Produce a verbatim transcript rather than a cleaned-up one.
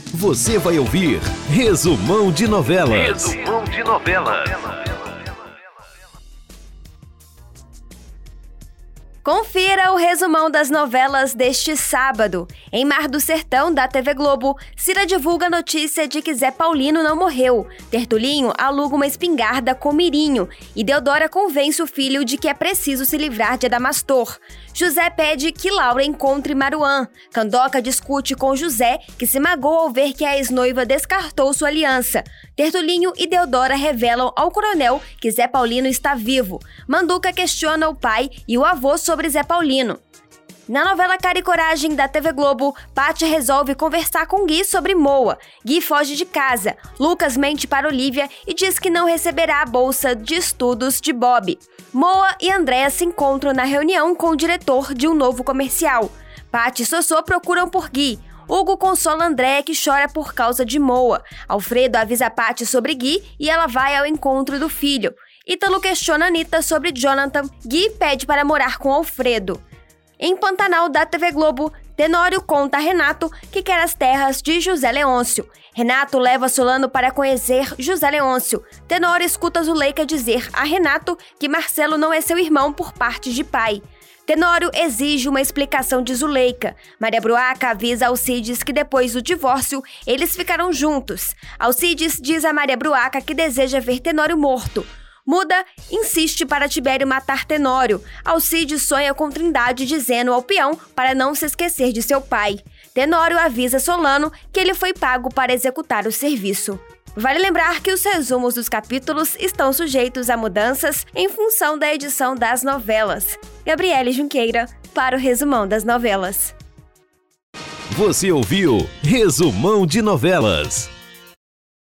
Você vai ouvir Resumão de Novelas. Resumão de Novelas. Confira o resumão das novelas deste sábado. Em Mar do Sertão, da T V Globo, Cira divulga a notícia de que Zé Paulino não morreu. Tertulinho aluga uma espingarda com Mirinho. E Deodora convence o filho de que é preciso se livrar de Adamastor. José pede que Laura encontre Maruã. Candoca discute com José, que se magoa ao ver que a ex-noiva descartou sua aliança. Tertulinho e Deodora revelam ao coronel que Zé Paulino está vivo. Manduca questiona o pai e o avô sobre Zé Paulino. Na novela Cara e Coragem da T V Globo, Paty resolve conversar com Gui sobre Moa. Gui foge de casa. Lucas mente para Olívia e diz que não receberá a bolsa de estudos de Bob. Moa e Andréa se encontram na reunião com o diretor de um novo comercial. Paty e Sossô procuram por Gui. Hugo consola Andréa, que chora por causa de Moa. Alfredo avisa Paty sobre Gui e ela vai ao encontro do filho. Ítalo questiona Anitta sobre Jonathan. Gui pede para morar com Alfredo. Em Pantanal da T V Globo, Tenório conta a Renato que quer as terras de José Leôncio. Renato leva Solano para conhecer José Leôncio. Tenório escuta Zuleika dizer a Renato que Marcelo não é seu irmão por parte de pai. Tenório exige uma explicação de Zuleika. Maria Bruaca avisa Alcides que depois do divórcio, eles ficaram juntos. Alcides diz a Maria Bruaca que deseja ver Tenório morto. Muda insiste para Tibério matar Tenório. Alcides sonha com Trindade dizendo ao peão para não se esquecer de seu pai. Tenório avisa Solano que ele foi pago para executar o serviço. Vale lembrar que os resumos dos capítulos estão sujeitos a mudanças em função da edição das novelas. Gabriele Junqueira, para o Resumão das Novelas. Você ouviu Resumão de Novelas.